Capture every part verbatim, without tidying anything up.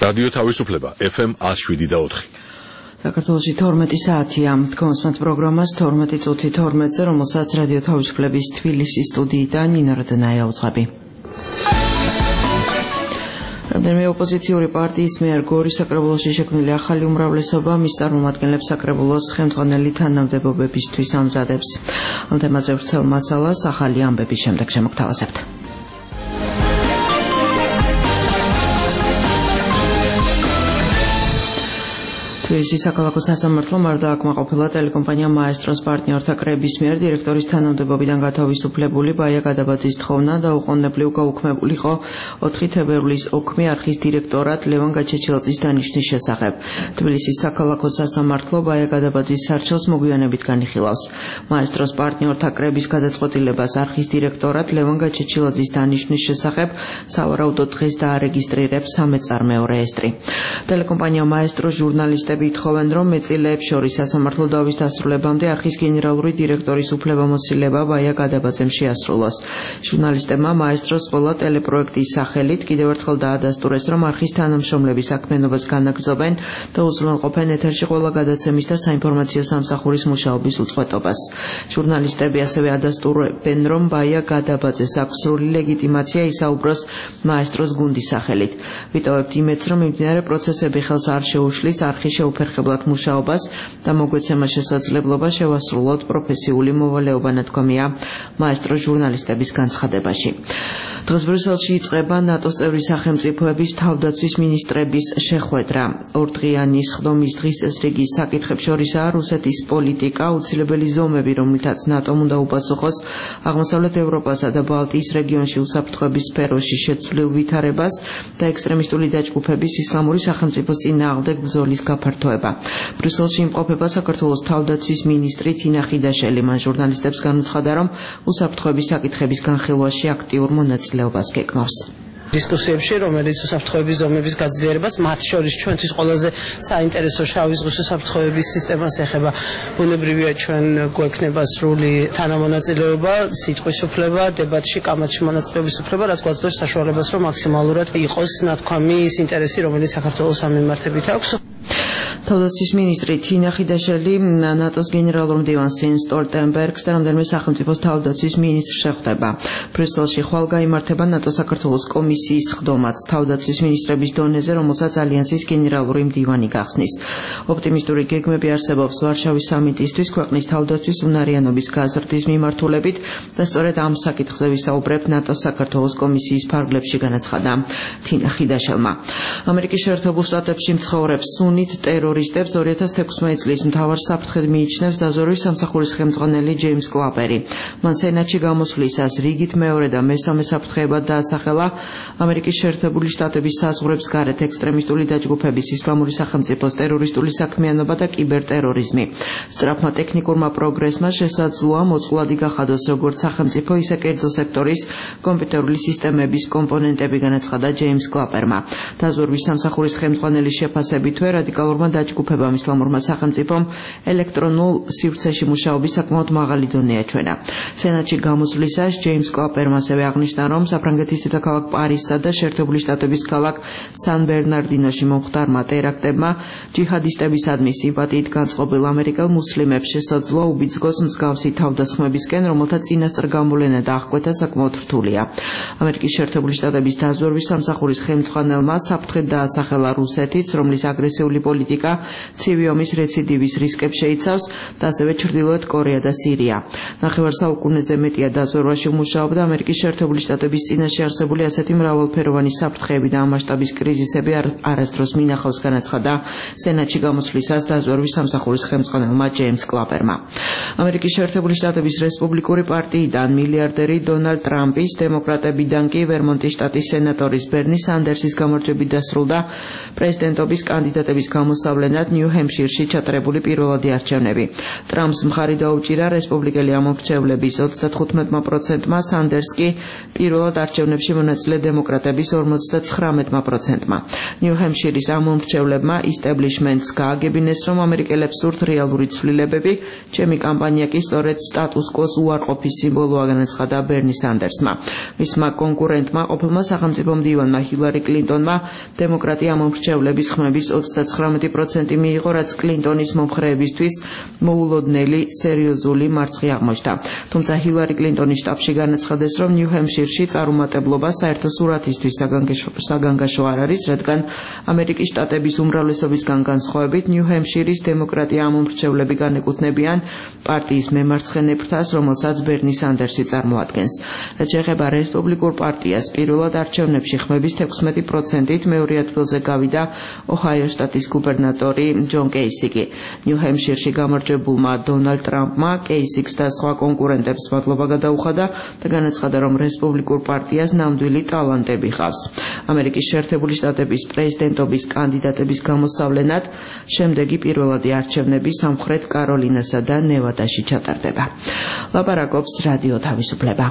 რადიო თავისუფლება ეფ ემ one oh seven და four. საქართველოში თორმეტი საათია. Თქვენს პროგრამას თორმეტი წუთი თორმეტზე, რომელსაც რადიო თავისუფლების თბილისის სტუდიიდან ნინა რადნაია უძღვები. რამდენიმე ოპოზიციური პარტიის მიერ გორის საკრებულოში შექმნილი ახალი უმრავლესობა მის წარმომადგენლებს საკრებულოს ხელმძღვანელი თანამდებობებისთვის ამზადებს. ამ თემაზე ვრცელ მასალას ახალი ამბების შემდეგ შემოგთავაზებთ. თბილისის საქალაქო სასამართლო მარდა აკმაყოფილა ტელეკომპანია მაესტროს პარტნიორთა კრების მიერ დირექტორის თანამდებობიდან გათავისუფლებული ბაია გადაბაძის თხოვნა და უყოვნებლივ გაუქმებულიყო ოთხი თებერვლის ოქმი არხის დირექტორად ლევან გაჩეჩილაძის დანიშვნის შესახებ. თბილისის საქალაქო სასამართლო ბაია გადაბაძის სარჩელს მოგვიანებით განიხილავს. მაესტროს პარტნიორთა კრების გადაწყვეტილებას არხის დირექტორად ლევან გაჩეჩილაძის დანიშვნის შესახებ სავარაუდოდ დღეს დაარეგისტრირებს სამეწარმეო რეესტრი. ტელეკომპანია მაესტრო ჟურნალისტები ითხოვენ, რომ მეწილეებს შორის სასამართლო დავის დასრულებამდე არხის გენერალური დირექტორის უფლებამოსილება ბაია გადაბაძემ შეასრულოს. ჟურნალისტებმა მაესტროს ყველა ტელეპროექტის სახელით კიდევ ერთხელ დაადასტურეს, რომ არხის თანამშრომლების საქმიანობას განაგრძობენ და უზრუნველყოფენ ეთერში ყველა გადაცემის და საინფორმაციო სამსახურის მუშაობის უწყვეტობას. ჟურნალისტები ასევე ადასტურებენ, რომ ბაია გადაბაძეს აქვს სრული ლეგიტიმაცია ისაუბროს მაესტროს გუნდის სახელით. ვიტოვებთ იმედს, რომ მიმდინარე პროცესები ხელს არ შეუშლის არხის შეუფერხებლად მუშაობას და მოგვეცემა შესაძლებლობა შევასრულოთ პროფესიული მოვალეობა ნათქვამია მაესტროს ჟურნალისტების განცხადებაში. დღეს ბრიუსელში იწყება ნატოს წევრი სახელმწიფოების თავდაცვის მინისტრების შეხვედრა. ორდღიანი სხდომის დღის წესრიგის საკითხებს შორისაა რუსეთის პოლიტიკა, აუცილებელი ზომები, რომლითაც ნატომ უნდა უპასუხოს აღმოსავლეთ ევროპასა და ბალტიის რეგიონში უსაფრთხოების სფეროში შეცვლილ ვითარებას და ექსტრემისტული დაჯგუფების ისლამური სახელმწიფოს წინააღმდეგ ბრძოლის გაფართოება. ბრიუსელში იმყოფება საქართველოს თავდაცვის მინისტრი თინა ხიდაშელი. მან ჟურნალისტებს განუცხადა, რომ უსაფრთხოების საკითხების განხილვაში აქტიურ მონაწილეობას გეგმავს. დისკუსიებში, რომელიც უსაფრთხოების ზომების გაძლიერებას, მათ შორის ჩვენთვის ყველაზე საინტერესო შავი ზღვის უსაფრთხოების სისტემას ეხება. ბუნებრივია ჩვენ გვექნება სრული თანამონაწილეობა, სიტყვის უფლება, დებატში, კამათში მონაწილეობის უფლება, რაც გვაძლევს საშუალებას, რომ მაქსიმალურად იყოს ნათქვამი ის ინტერესი, რომელიც საქართველოს ამ მიმართებით აქვს. თავდაცვის მინისტრი თინა ხიდაშელი ნატოს გენერალურ მდივანს იენს სტოლტენბერგს და რამდენიმე სახელმწიფოს თავდაცვის მინისტრს შეხვდება. ბრიუსელში ხვალ გაიმართება ნატო საქართველოს კომისიის სხდომაც თავდაცვის მინისტრების დონეზე, რომელსაც ალიანსის გენერალური მდივანი გახსნის. ოპტიმისტური გეგმები არსებობს ვარშავის სამიტისთვის ქვეყნის თავდაცვის უნარიანობის გაზრდის მიმართულებით და სწორედ ამ საკითხზე ვისაუბრებ ნატოს საქართველოს კომისიის ფარგლებში, განაცხადა თინა ხიდაშელმა. ამერიკის შეერთებულ შტატებში მცხოვრებ სუნით ტერორისტებს ორი ათას თექვსმეტი წლის მთავარ საფრთხედ მიიჩნევს დაზვერვის სამსახურის ხელმძღვანელი ჯეიმს კლაპერი. მან სენატში გამოსვლისას რიგით მეორე და მესამე საფრთხეებად დაასახელა ამერიკის შეერთებული შტატების საზღვრებს გარეთ ექსტრემისტული დაჯგუფების, ისლამური სახელმწიფოს ტერორისტული საქმიანობა და კიბერტერორიზმი. სწრაფმა ტექნიკურმა პროგრესმა შესაძლოა მოწყვლადი გახადოს როგორც სახელმწიფო, ისე კერძო სექტორის კომპიუტერული სისტემების კომპონენტები, განაცხადა ჯეიმს კლაპერმა. დაზვერვის სამსახურის ხელმძღვანელის შეფასებითვე რადიკალურმა დაჯგუფებამ ისლამურმა სახელმწიფომ ელექტრონულ სივრცეში მუშაობის საკმაოდ მაღალი დონე აჩვენა. სენატში გამოსვლისას ჯეიმს კლაპერმა ასევე აღნიშნა, რომ საფრანგეთის დედაქალაქ პარიზსა და შეერთებული შტატების ქალაქ სან ბერნარდინოში მომხდარმა ტერაქტებმა ჯიჰადისტებისადმი სიმპათიით განწყობილ ამერიკელ მუსლიმებს შესაძლოა უბიძგოს მსგავსი თავდასხმებისკენ, რომელთა წინასწარ გამოვლენა და აღკვეთა საკმაოდ რთულია. ამერიკის შეერთებული შტატების დაზვერვის სამსახურის ხელმძღვანელმა საფრთხედ დაასახელა რუსეთიც, რომლის აგრესიული პოლიტიკა ცივი ომის რეციდივის რისკებს შეიცავს და ასევე ჩრდილოეთ კორეა და სირია. ნახევარ საუკუნეზე მეტია დაზვერვაში მუშაობდა ამერიკის შეერთებული შტატების წინაშე არსებული ასეთი მრავალფეროვანი საფრთხეები და ამ მასშტაბის კრიზისები არასდროს მინახავს, განაცხადა სენატში გამოსვლისას დაზვერვის სამსახურის ხელმძღვანელმა ჯეიმს კლაპერმა. ამერიკის შეერთებული შტატების რესპუბლიკური პარტიიდან მილიარდერი დონალდ ტრამპის, დემოკრატებიდან კი ვერმონტის შტატის სენატორის ბერნი სანდერსის გამარჯვებით დასრულდა პრეზიდენტობის კანდიდატების გამოსავლა გამოსავლენად ნიუ-ჰემპშირში ჩატარებული პირველადი არჩევნები. ტრამპს მხარი დაუჭირა რესპუბლიკელი ამომრჩევლების ოცდათხუთმეტ პროცენტმა, სანდერს კი პირველად არჩევნებში მონაწილე დემოკრატების ორმოცდათხრამეტ პროცენტმა. ნიუ-ჰემპშირის ამომრჩევლებმა ისტებლიშმენტს გააგებინეს, რომ ამერიკელებს სურთ რეალური ცვლილებები, ჩემი კამპანია კი სწორედ სტატუს კვოს უარყოფის სიმბოლოა, განაცხადა ბერნი სანდერსმა. მისმა კონკურენტმა, ყოფილმა სახელმწიფო მდივანმა ჰილარი კლინტონმა დემოკრატი ამომრჩევლების ხმების ოცდათხრამეტი პროცენტი მიიღო, რაც კლინტონის მომხრეებისთვის მოულოდნელი სერიოზული მარცხი აღმოჩნდა. თუმცა ჰილარი კლინტონის შტაბში განაცხადეს, რომ ნიუ-ჰემპშირში წარუმატებლობა საერთო სურათისთვის საგანგაშო არ არის, რადგან ამერიკის შტატების უმრავლესობისგან განსხვავებით ნიუ-ჰემპშირის დემოკრატი ამომრჩევლები განეკუთვნებიან პარტიის მემარცხენე ფრთას, რომელსაც ბერნი სანდერსი წარმოადგენს. რაც შეეხება რესპუბლიკურ პარტიას, პირველად არჩევნებში ხმების თექვსმეტი პროცენტით მეორე ადგილზე გავიდა ოჰაიოს შტატის გუბერნატორი ჯონ კეისიკი. ნიუ-ჰემპშირში გამარჯვებულმა დონალდ ტრამპმა კეისიკს და სხვა კონკურენტებს მადლობა გადაუხადა და განაცხადა, რომ რესპუბლიკურ პარტიას ნამდვილი ტალანტები ჰყავს. ამერიკის შეერთებული შტატების პრეზიდენტობის კანდიდატების გამოსავლენად შემდეგი პირველადი არჩევნები სამხრეთ კაროლინასა და ნევადაში ჩატარდება. ლაპარაკობს რადიო თავისუფლება.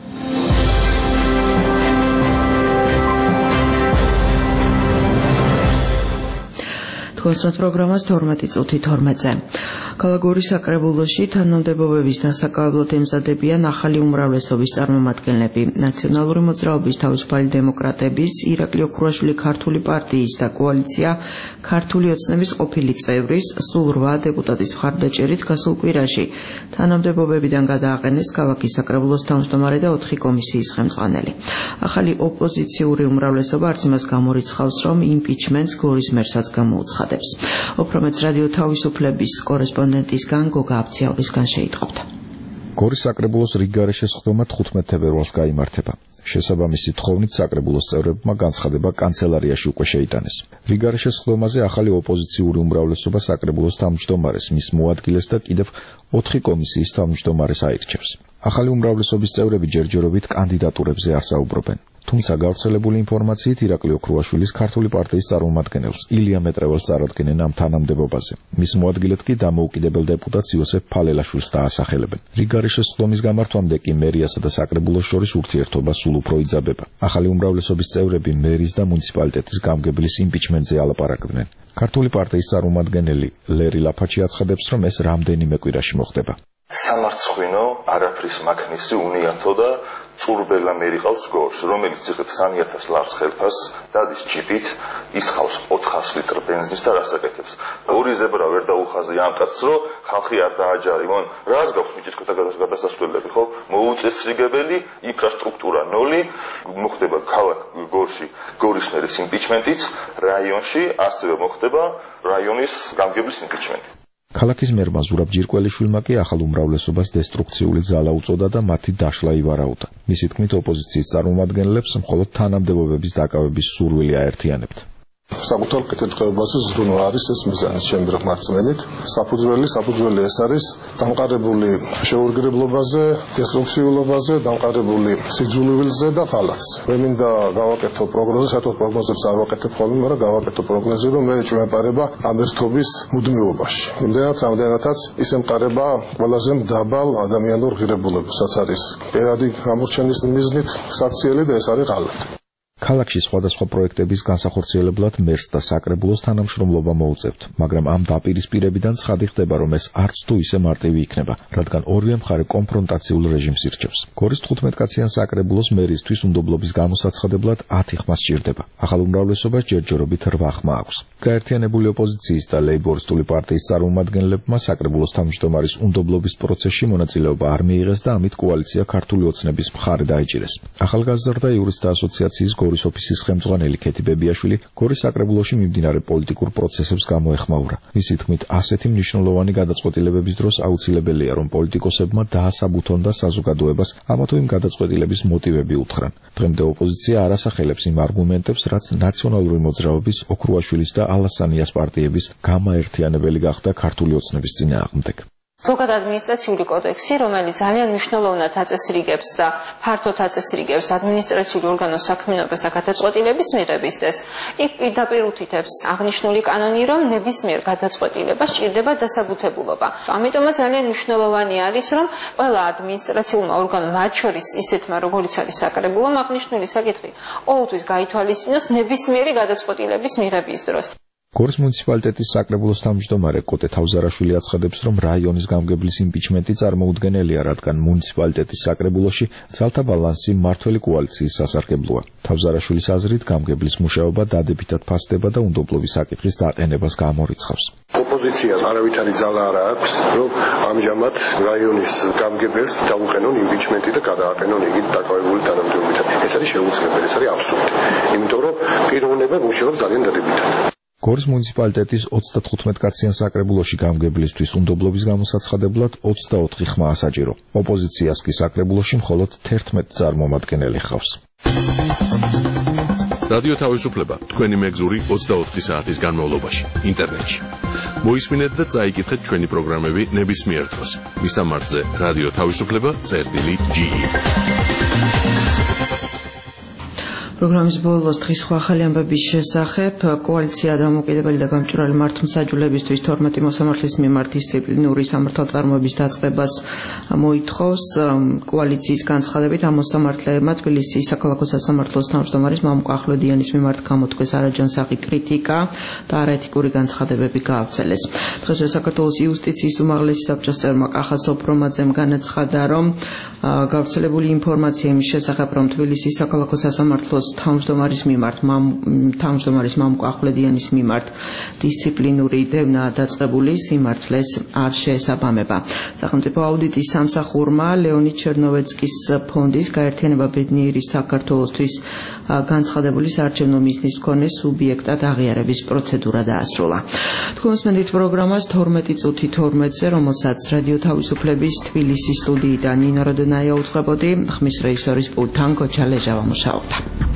თქვენს პროგრამას თორმეტი წუთი თორმეტზე. ქალაქ გორის საკრებულოში თანამდებობების დასაკავებლად ემზადებიან ახალი უმრავლესობის წარმომადგენლები. ნაციონალური მოძრაობის თავისუფალი დემოკრატების, ირაკლი ოქრუაშვილი ქართული პარტიის და კოალიცია ქართული ოცნების ყოფილი წევრის სულ რვა დეპუტატის მხარდაჭერით გასულ კვირაში თანამდებობებიდან გადააყენეს ქალაქის საკრებულოს თავმჯდომარე და ოთხი კომისიის ხელმძღვანელი. ახალი ოპოზიციური უმრავლესობა არც იმას გამორიცხავს, რომ იმპიჩმენტს გორის მერსაც გამოუცხადებს. უფრო მეტს რადიო თავისუფლების კორესპონდენტისგან გოგა აბციაურისგან შეიტყობთ. გორის საკრებულოს რიგგარეშე სხდომა თხუთმეტ თებერვალს გაიმართება. შესაბამისი თხოვნით საკრებულოს წევრებმა განცხადება კანცელარიაში უკვე შეიტანეს. რიგგარეშე სხდომაზე ახალი ოპოზიციური უმრავლესობა საკრებულოს თავმჯდომარეს, მის მოადგილეს და კიდევ ოთხი კომისიის თავმჯდომარეს აირჩევს. ახალი უმრავლესობის წევრები ჯერჯერობით კანდიდატურებზე არ საუბრობენ. თუმცა გავრცელებული ინფორმაციით ირაკლი ოქრუაშვილის ქართული პარტიის წარმომადგენელს ილია მეტრეველს წარადგენენ ამ თანამდებობაზე. მის მოადგილედ კი დამოუკიდებელ დეპუტატს იოსებ ფალელაშვილს დაასახელებენ. რიგგარეშე სხდომის გამართვამდე კი მერიასა და საკრებულოს შორის ურთიერთობა სულ უფრო იძაბება. ახალი უმრავლესობის წევრები მერის და მუნიციპალიტეტის გამგებლის იმპიჩმენტზე ალაპარაკდნენ. ქართული პარტიის წარმომადგენელი ლერი ლაფაჩი აცხადებს, რომ ეს რამდენიმე კვირაში მოხდება. სამარცხვინო არაფრის მაქნისი უნიათო და წურბელა მერი ყავს გორს, რომელიც იღებს სამი ათას ლარს ხელფას, დადის ჯიპით, ისხავს ოთხას ლიტრ ბენზინს და რას აკეთებს. ორი ზებრა ვერ დაუხაზი ამ კაცს, რომ ხალხი არ დააჯარიმონ. რას გაქვს მიჭისქეთა გადასასვლელები, ხო? მოუწესრიგებელი ინფრასტრუქტურა ნოლი, მოხდება ქალაქ გორში გორის მერის იმპიჩმენტიც, რაიონში ასევე მოხდება რაიონის გამგებლის იმპიჩმენტი. ქალაქის მერმა ზურაბ ჯირკველიშვილმა კი ახალ უმრავლესობას დესტრუქციული ზალა უწოდა და მათი დაშლა ივარაუდა. მისი თქმით, ოპოზიციის წარმომადგენლებს მხოლოდ თანამდებობების დაკავების სურვილი აერთიანებთ. საკუთარ კეთილდღეობაზე ზრუნვა არის ეს მიზანი ჩემი რწმენით. საფუძველი, საფუძველი ეს არის დამყარებული შეურგრებლობაზე, დესტრუქციულობაზე, დამყარებული სიძულვილზე და ღალატს. მე მინდა გავაკეთო პროგნოზი, საერთოდ პროგნოზებს არ ვაკეთებ ხოლმე, მაგრამ გავაკეთო პროგნოზი, რომ მე ჩვენპარება ამ ერთობის მუდმივობაში. იმდენად, რამდენადაც ის ემყარება ყველაზე დაბალ ადამიანურ ღირებულებასაც არის. პირადი გამორჩენის მიზნით საქციელი და ეს არის ღალატი. ქალაქში სხვადასხვა პროექტების განსახორციელებლად მერს და საკრებულოს თანამშრომლობა მოუწევთ, მაგრამ ამ დაპირისპირებიდან ცხადი ხდება, რომ ეს არც თუ ისე მარტივი იქნება, რადგან ორივე მხარე კონფრონტაციულ რეჟიმს ირჩევს. გორის თხუთმეტკაციან საკრებულოს მერისთვის უნდობლობის გამოსაცხადებლად ათი ხმა სჭირდება. ახალ უმრავლესობას ჯერჯერობით რვა ხმა აქვს. გაერთიანებული ოპოზიციის და ლეიბორისტული პარტიის წარმომადგენლებმა საკრებულოს თავმჯდომარის უნდობლობის პროცესში მონაწილეობა არ მიიღეს და ამით კოალიცია ქართული ოცნების მხარე დაიჭირეს. ახალგაზრდა იურისტთა ასოციაციის გორის ოფისის ხელმძღვანელი ქეთი ბებიაშვილი გორის საკრებულოში მიმდინარე პოლიტიკურ პროცესებს გამოეხმაურა. მისი თქმით, ასეთი მნიშვნელოვანი გადაწყვეტილებების დროს აუცილებელია, რომ პოლიტიკოსებმა დაასაბუთონ და საზოგადოებას ამა თუ იმ გადაწყვეტილების მოტივები უთხრან. დღემდე ოპოზიცია არ ასახელებს იმ არგუმენტებს, რაც ნაციონალური მოძრაობის ოქრუაშვილის და ალასანიას პარტიების გამაერთიანებელი გახდა ქართული ოცნების წინააღმდეგ. ზოგადად ადმინისტრაციული კოდექსი, რომელიც ძალიან მნიშვნელოვნად აწესრიგებს და ფართოდ აწესრიგებს ადმინისტრაციული ორგანოს საქმიანობას და გადაწყვეტილების მიღების წესს, იქ პირდაპირ უთითებს აღნიშნული კანონი, რომ ნებისმიერ გადაწყვეტილებას სჭირდება დასაბუთებულობა. ამიტომაც ძალიან მნიშვნელოვანი არის, რომ ყველა ადმინისტრაციულმა ორგანომ, მათ შორის ისეთმა, როგორიც არის საკრებულომ, აღნიშნული საკითხი ყოველთვის გაითვალისწინოს ნებისმიერი გადაწყვეტილების მიღების დროს. გორის მუნიციპალიტეტის საკრებულოს თავმჯდომარე კოტე თავზარაშვილი აცხადებს, რომ რაიონის გამგებლის იმპიჩმენტი წარმოუდგენელია, რადგან მუნიციპალიტეტის საკრებულოში ძალთა ბალანსი მმართველი კოალიციის სასარგებლოა. თავზარაშვილის აზრით, გამგებლის მუშაობა დადებითად ფასდება და უნდობლობის საკითხის დაყენებას გამორიცხავს. ოპოზიციას არავითარი ძალა არ აქვს, რომ ამჟამად რაიონის გამგებელს დაუყენონ იმპიჩმენტი და გადააყენონ იგი დაკავებული თანამდებობებით. ეს არის შეუძლებელი, ეს არის აბსურდი. იმიტომ რომ პიროვნება მუშაობს ძალიან დადებითად. გორის მუნიციპალიტეტის ოცდათხუთმეტ-კაციან საკრებულოში გამგებლისთვის უნდობლობის გამოსაცხადებლად ოცდაოთხი ხმა ასაჭირო. ოპოზიციას კი საკრებულოში მხოლოდ თერთმეტი წარმომადგენელი ჰყავს. რადიო თავისუფლება თქვენი მეგზური ოცდაოთხი საათის განმავლობაში ინტერნეტში. მოისმინეთ და წაიკითხეთ ჩვენი პროგრამები ნებისმიერ დროს. მისამართზე რადიო თავისუფლება წერტილი ჯი ი. პროგრამის ბოლოს დღის სხვა ახალი ამბების შესახებ კოალიცია დამოუკიდებელი და გამჭვირვალე მართლმსაჯულებისთვის თორმეტი მოსამართლის მიმართ დისციპლინური სამართალწარმოების დაწყებას მოითხოვს. კოალიციის განცხადებით ამ მოსამართლებმა თბილისის საქალაქო სასამართლოს თავმჯდომარის მამუკ ახვლედიანის მიმართ გამოთქვეს არაჯანსაღი კრიტიკა და არაეთიკური განცხადებები გაავრცელეს. დღესვე საქართველოს იუსტიციის უმაღლესი საბჭოს წევრმა კახა სოფრომაძემ განაცხადა, რომ გავრცელებული ინფორმაცია იმის შესახებ, რომ თბილისის საქალაქო სასამართლოს თავმჯდომარის მიმართ თავმჯდომარის მამუკ ახვლედიანის მიმართ დისციპლინური დევნაა დაწყებული, სიმართლეს არ შეესაბამება. სახელმწიფო აუდიტის სამსახურმა ლეონიდ ჩერნოვეცკის ფონდის გაერთიანება ბედნიერი საქართველოსთვის განცხადებული საარჩევნო მიზნის მქონე სუბიექტად აღიარების პროცედურა დაასრულა. თქვენ მოსმენთ პროგრამას თორმეტი წუთი თორმეტზე, რომელსაც რადიო თავისუფლების თბილისის სტუდიიდან ნინო როდონაია უწყებოდი, ხმის რეჟისორის პულტთან გოჩა ლეჟავა მუშაობდა.